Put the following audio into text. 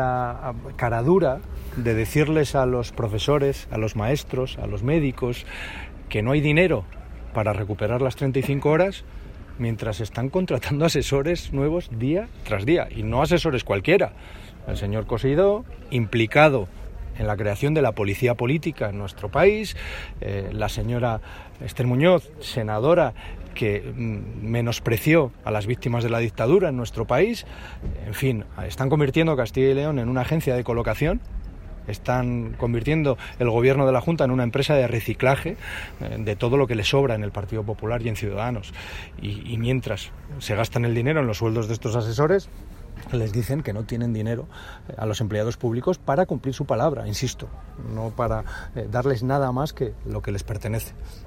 la caradura de decirles a los profesores, a los maestros, a los médicos, que no hay dinero para recuperar las 35 horas, mientras están contratando asesores nuevos día tras día, y no asesores cualquiera. El señor Cosidó, implicado en la creación de la policía política en nuestro país, la señora Esther Muñoz, senadora, que menospreció a las víctimas de la dictadura en nuestro país. En fin, están convirtiendo Castilla y León en una agencia de colocación, están convirtiendo el gobierno de la Junta en una empresa de reciclaje de todo lo que le sobra en el Partido Popular y en Ciudadanos. Y mientras se gastan el dinero en los sueldos de estos asesores, les dicen que no tienen dinero a los empleados públicos para cumplir su palabra, insisto, no para darles nada más que lo que les pertenece.